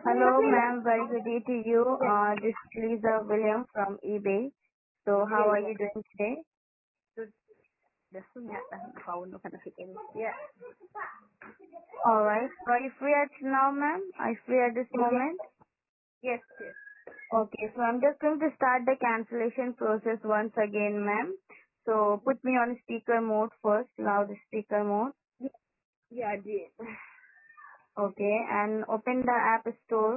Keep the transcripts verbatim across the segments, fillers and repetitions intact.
Hello, ma'am. Very good day to you. Uh, this is Lisa William from eBay. So, how are you doing today? Yeah. All right. So, are you free at now, ma'am? Are you free at this moment? Yes, yes. Okay. So, I'm just going to start the cancellation process once again, ma'am. So, put me on speaker mode first. Loud speaker mode. Yeah, I did. Okay. And open the app store.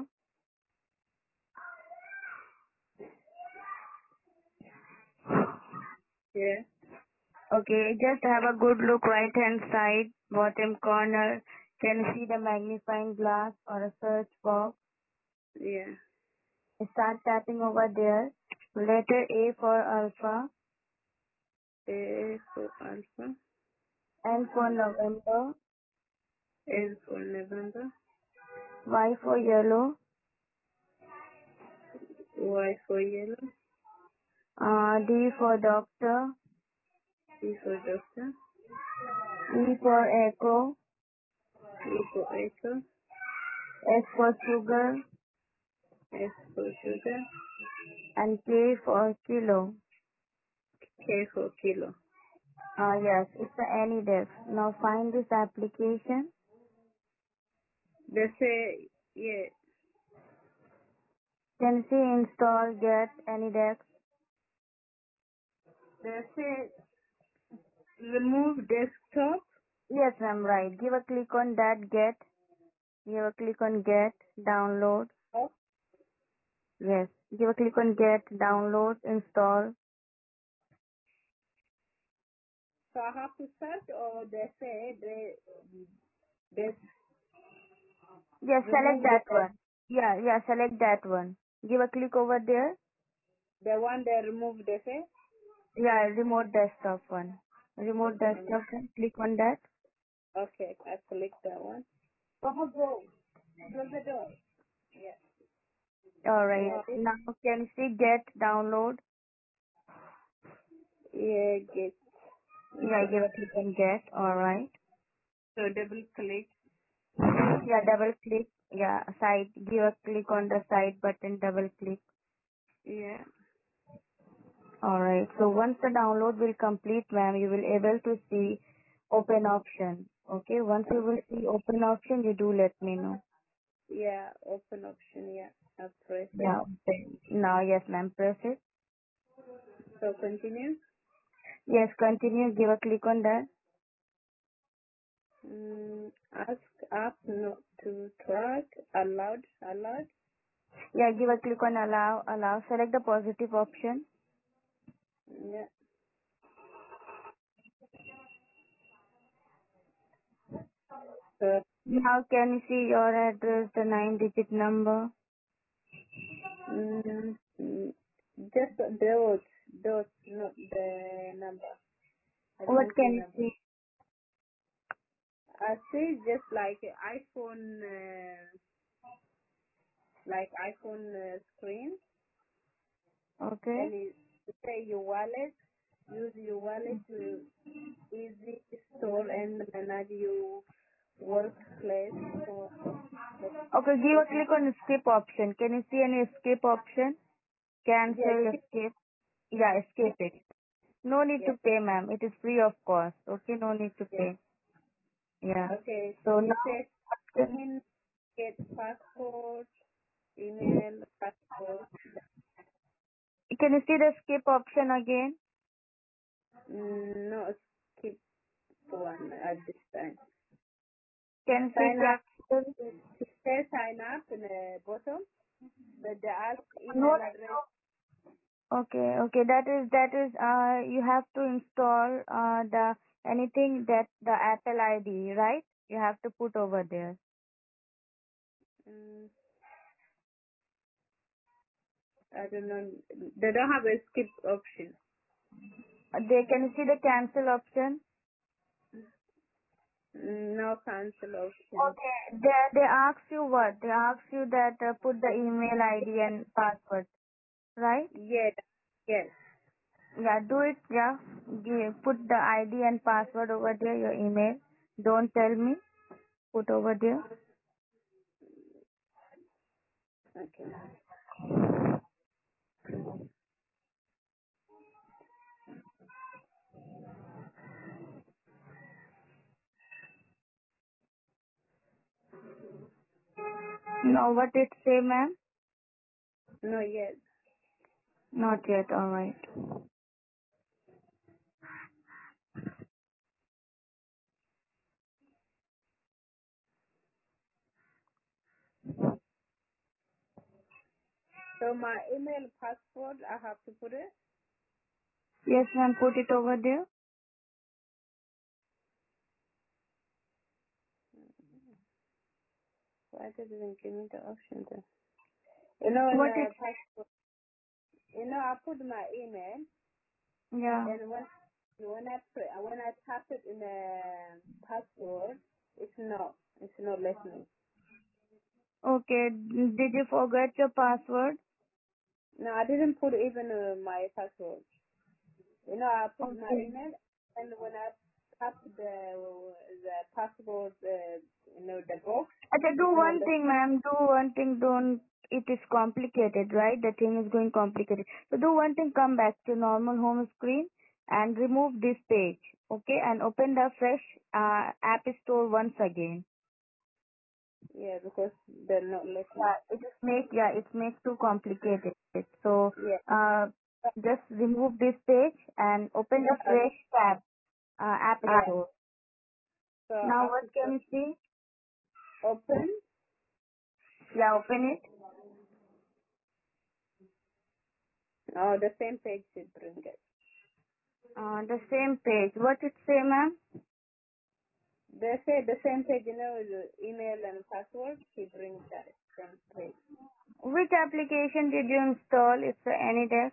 Yeah, Okay. Just have a good look right hand side, bottom corner. Can you see the magnifying glass or a search box? yeah. Start tapping over there. Letter A for alpha, A for Alpha, N for November, N for November, Y for yellow, Y for Yellow, uh, D for doctor, D for Doctor, E for echo, E for Echo, S for sugar, S for Sugar, and K for kilo. K for Kilo. Uh, yes, it's a AnyDesk. Now find this application. They say, yeah, Can see install get AnyDesk. they say remove desktop. Yes, I'm right. Give a click on that get. Give a click on get, download. Oh, Yes. Give a click on get, download, install. so I have to search or they say they, they Yes, select remove the, that one. Yeah, yeah, select that one. Give a click over there. the one they remove they say. Yeah, remote desktop one. Remote Um, desktop one. Click on that. okay, I click that one. Oh, go. Close the door. Yeah. Alright. Uh, Now can you see get, download? yeah, get. Yeah, give a click on get. Alright. So double click. Yeah, double click. Yeah, side. Give a click on the side button, double click. Yeah. Alright. So once the download will complete, ma'am, you will able to see open option. Okay. Once you will Okay. see open option, you do let me know. Yeah, open option. Yeah, I press it. Yeah. Okay. Now, yes, ma'am. Press it. So continue. Yes, continue. Give a click on that. Mm, ask app not to track. Allowed. Allowed. Yeah, give a click on allow. Allow. Select the positive option. Yeah. So Now, can you see your address, the nine-digit number? mm, mm, just those those not the number. I What didn't see can you number. see? I see just like iPhone, uh, like iPhone uh, screen. Okay. Then you say your wallet. Use your wallet to easy store and manage your workplace for Okay, give a click on skip option. Can you see any skip option? yes, Cancel, escape. Yeah, yes, escape it. No need yes. to pay, ma'am. It is free of cost. Okay, no need to Yes. pay. Yeah. Okay. So It says now, in get passport, email, passport. can you see the skip option again? Mm, no, skip one at this time. Can you see Sign up. cancel? It says sign up in the bottom, but the ask No, email address. no. Okay, okay. That is that is uh you have to install uh the anything that the Apple I D, right? You have to put over there. Mm, I don't know. They don't have a skip option. Uh, They can you see the cancel option? Mm, no cancel option. Okay. They they ask you what? They ask you that uh, put the email I D and password, right? Yes, yes, Yeah, do it. Yeah, Give, put the I D and password over there. Your email. Don't tell me. Put over there. Okay. Now what it say, ma'am? No, yes. Not yet. All right. So my email password, I have to put it. Yes, ma'am. Put it over there. Why did it even give me the option then? You know, in What the it? passport, you know, I put my email, Yeah. and when when I put, when I tap it in the password, it's not, it's not letting me. Okay. Did you forget your password? No, I didn't put even uh, my password. You know, I put my Okay. email, and when I tap the the password, uh, you know, the box, Okay, do it's not one letting. thing, ma'am. Do one thing. Don't. It is complicated, right? The thing is going complicated. So do one thing. Come back to normal home screen and remove this page. Okay, and open the fresh uh, app store once again. Yeah, because they're not letting. Yeah, it is make yeah, it makes too complicated. So Yeah. uh, just remove this page and open the Uh, fresh tab uh, app yeah. store. So Now I what have to can you see? open. Yeah, open it. Oh, the same page should bring it. Uh, the same page. What it say, ma'am? They say the same page, you know, the email and password. He brings that same page. Which application did you install? It's a AnyDesk.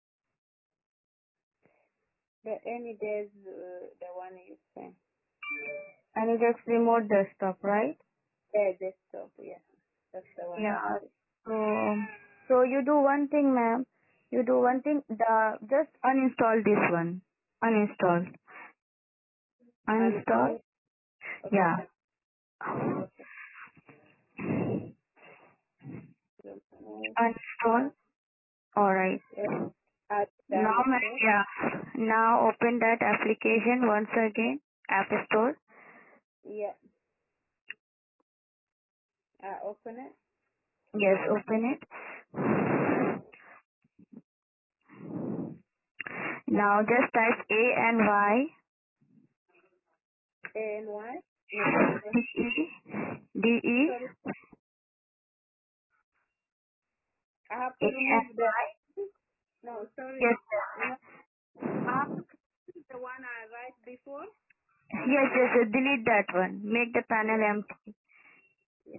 The any days, uh, the one you say. AnyDesk remote desktop, right? Yeah, desktop. Yeah, that's the one I'm Yeah. using. So, so you do one thing, ma'am. You do one thing. The just uninstall this one. Uninstall. Uninstall. Uninstall. Okay. Yeah. Okay. Uninstall. Alright. Yeah. I've Now, done it. ma- So yeah. Now open that application once again. App Store. yeah, I open it. Yes, open it. Now just type A and Y. A and Y. No, sorry. D E. D E. Sorry. I have A to and remove the. Y. No, sorry. Yes. You know, I have to keep the one I write before. Yes, yes, yes. Delete that one. Make the panel Yeah. empty. Yeah.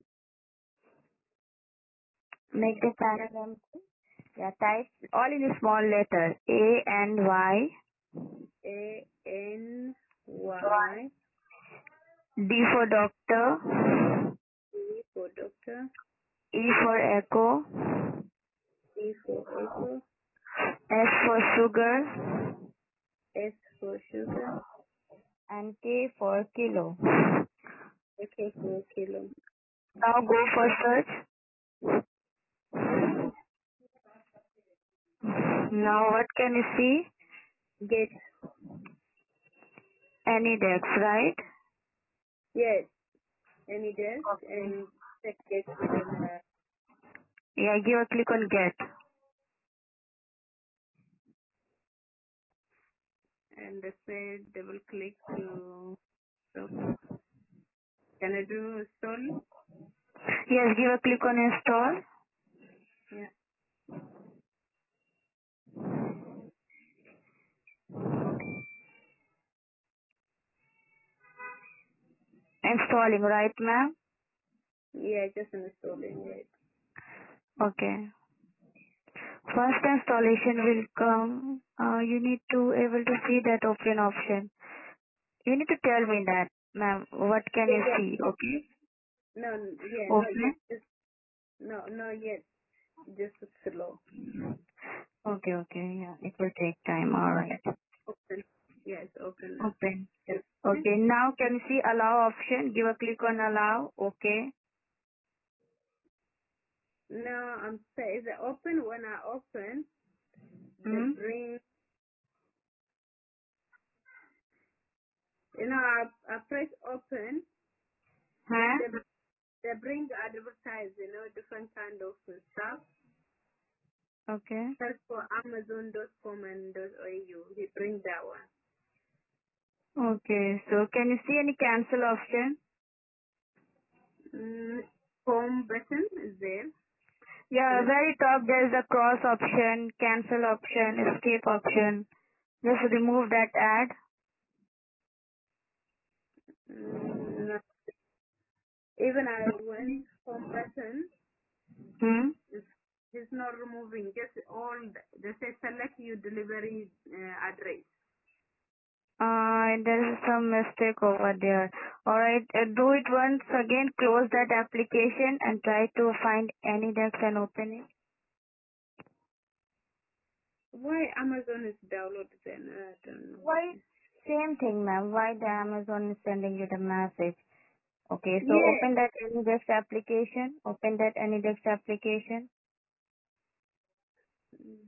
Make the panel empty. Yeah, type all in a small letter. A and Y. A N Y. D for doctor. E for doctor. E for echo. E for echo. S for sugar. S for sugar. And K for kilo. K for kilo. Now go for search. Now what can you see? Get. Any dex, right? Yes. Any desk Okay. and check get and uh, Yeah, give a click on get. and say double click to stop. Can I do install? Yes, give a click on install. Yeah. Installing, right ma'am? Yeah, just installing it. Okay. First installation will come. Uh, you need to able to see that open option. You need to tell me that, ma'am. What can Yeah, you yeah. see? Okay. No, yeah, not Open. yet. Just no, not yet. Just slow. Okay, okay. Yeah, it will take time. All right. Open. Yes, open now. Open. Yes. Okay. Now can you see allow option? Give a click on allow. Okay. No, I'm saying the open. When I open, they Hmm? bring. You know, I, I press open. Then Huh? they they bring advertise. You know, different kind of stuff. Okay. Search for Amazon dot com and .au. He bring that one. Okay. So can you see any cancel option? Mm, home button is there. Yeah, Select. very top there is a cross option, cancel option, escape option. Just remove that ad. Mm, no. Even I when home button Hmm? is is not removing. Just all the- they say select your delivery uh, address. Uh, there is some mistake over there. Alright, uh, do it once again, close that application and try to find any desk and open it. Why Amazon is downloaded then? I don't know. Why? Same thing, ma'am. Why the Amazon is sending you the message? Okay, so Yeah. open that AnyDesk application. Open that AnyDesk application. Mm.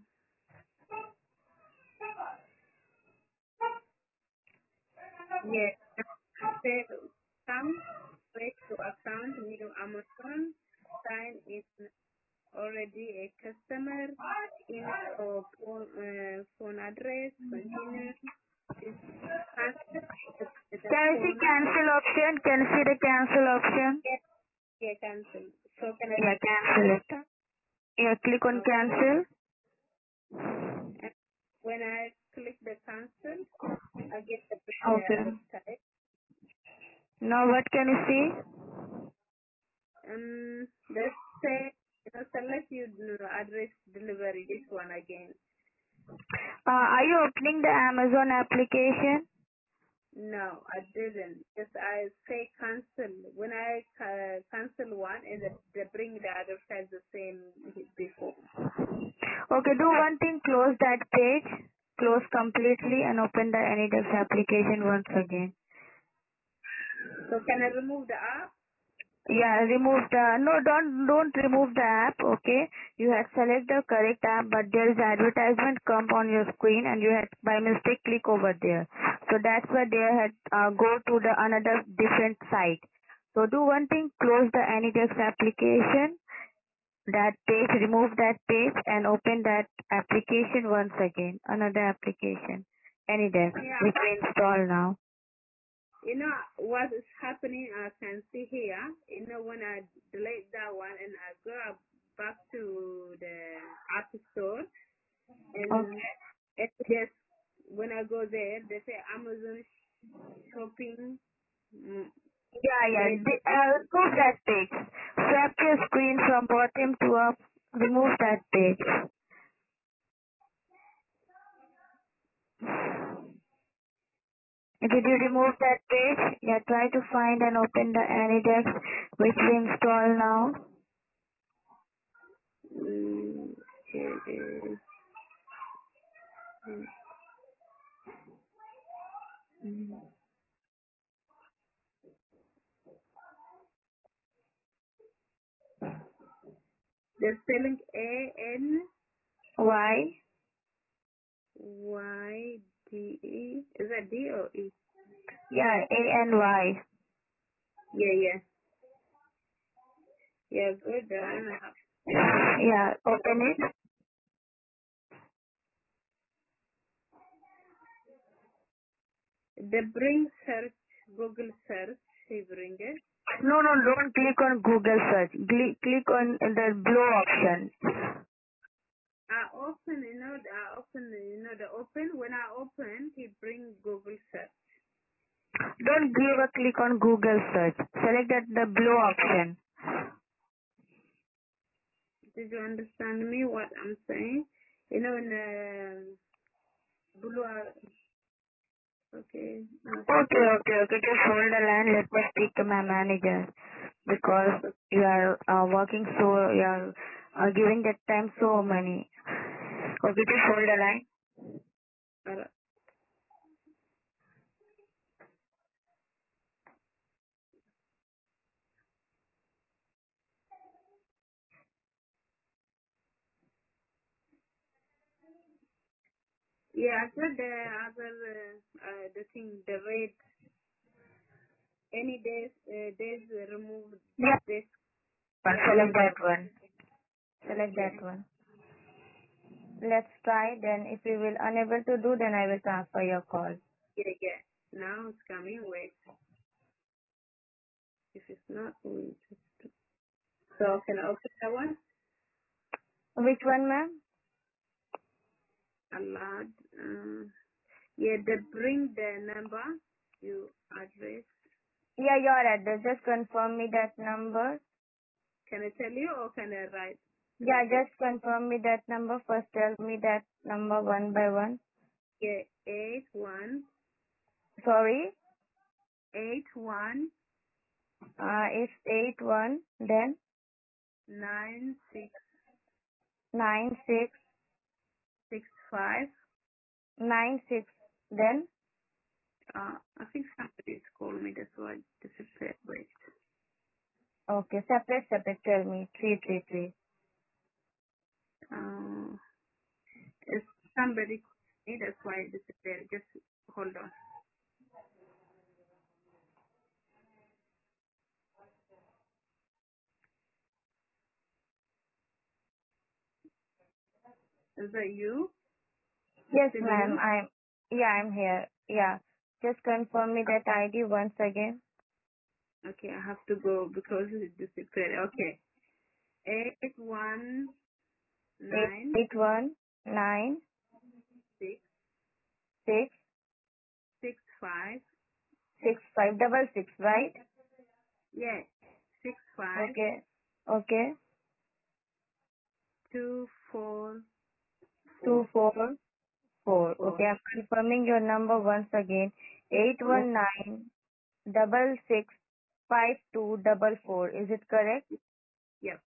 Yeah. Say come straight to account new Amazon. Sign in already a customer. In or phone, uh, phone address. Continue. This cancel the, the Can you see phone. cancel option? Can you see the cancel option? Yeah, yeah, cancel. So can I? Yeah, cancel it. Yeah, click on Uh, cancel. and when I click the cancel, I get the Okay. uh, website. Now what can you see? Um, let's say, you know, select your uh, address delivery, this one again. Uh, are you opening the Amazon application? No, I didn't. Just I say cancel. When I uh, cancel one, and they they bring the other side the same before. Okay, do one thing, close that page. Close completely and open the AnyDesk application once again. So can I remove the app? Yeah, remove the, no, don't, don't remove the app, okay? You had select the correct app, but there is advertisement come on your screen and you had by mistake click over there. So that's why they had, uh, go to the another different site. So do one thing, close the AnyDesk application, that page, remove that page and open that application once again, another application, AnyDesk, Yeah. which we install now. You know what is happening, I can see here, you know, when I delete that one and I go up back to the app store and Okay. it just, when I go there, they say Amazon shopping. Mm, Yeah, yeah. they, The- uh, remove that page. Swap your screen from bottom to up. Remove that page. Did you remove that page? Yeah, try to find and open the AnyDesk which we install now. mm, okay, mm, they're spelling A N Why? Y D E. Is that D or E? Yeah, A N Y. Yeah, yeah. Yeah, good. That one I have. Yeah, open it. They bring search, Google search, they bring it. No, no, don't click on Google search. Click, click on the blue option. I open, you know, I open, you know, the open. When I open, he bring Google search. Don't give a click on Google search. Select that the blue option. Did you understand me what I'm saying? You know, in the blue, uh, okay, one Okay, second. okay, okay. Just hold the line. Let me speak to my manager because you are uh, working so, you are uh, giving that time so many. Okay, just hold the line. Uh, Yeah, I got the other, uh, uh, the thing, the rate. Any days, uh, days removed. Yeah. This. Yeah. Select that one. Select Okay. that one. Let's try. Then if we will unable to do, then I will transfer your call. Yeah, yeah. Now it's coming. Wait. If it's not, we just. So can I open that one? Which one, ma'am? Allowed. Uh, yeah, they bring the number, you address. Yeah, your address. Just confirm me that number. Can I tell you or can I write? Yeah, just confirm me that number. First tell me that number one by one. Yeah, eight one Sorry. eight one Uh, it's eight one, then nine six nine six six five. nine six, then Uh, I think somebody's called me. That's why I disappeared. Wait. okay, separate, separate. Tell me three three three. Uh, if somebody called me, that's why I disappeared. Just hold on. Is that you? Yes, Still ma'am. you? I'm. Yeah, I'm here. Yeah. Just confirm me that I D once again. Okay, I have to go because it disappeared. Okay. Eight one Eight nine eight one nine six six six five. six five double six. Right? Yeah. Six five Okay. Okay. two four Two four four four. four. Okay. I'm confirming your number once again. Eight Yeah. one nine double six five two double four. Is it correct? Yep.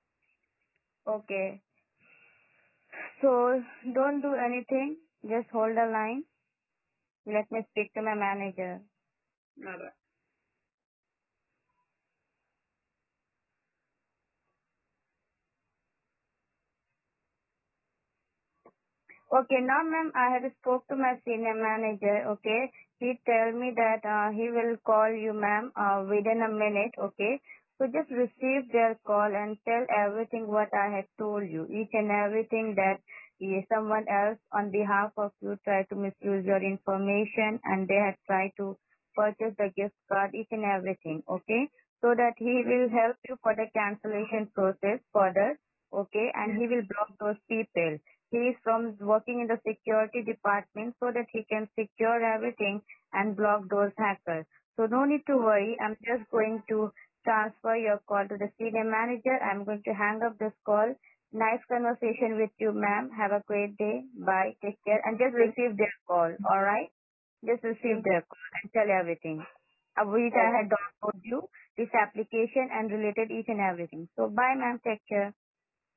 Okay. So don't do anything. Just hold the line. Let me speak to my manager. All right. Okay, now ma'am, I have spoke to my senior manager, okay. He tell me that uh, he will call you ma'am uh, within a minute, okay. So just receive their call and tell everything what I had told you, each and everything that eh, someone else on behalf of you tried to misuse your information and they had tried to purchase the gift card, each and everything, okay. So that he will help you for the cancellation process further, okay, and he will block those people. He is from working in the security department so that he can secure everything and block those hackers. So no need to worry. I'm just going to transfer your call to the senior manager. I'm going to hang up this call. Nice conversation with you, ma'am. Have a great day. Bye. Take care. And just receive their call. All right? Just receive their call and tell everything. Uh, which I Okay. had downloaded you, this application and related each and everything. So bye, ma'am. Take care.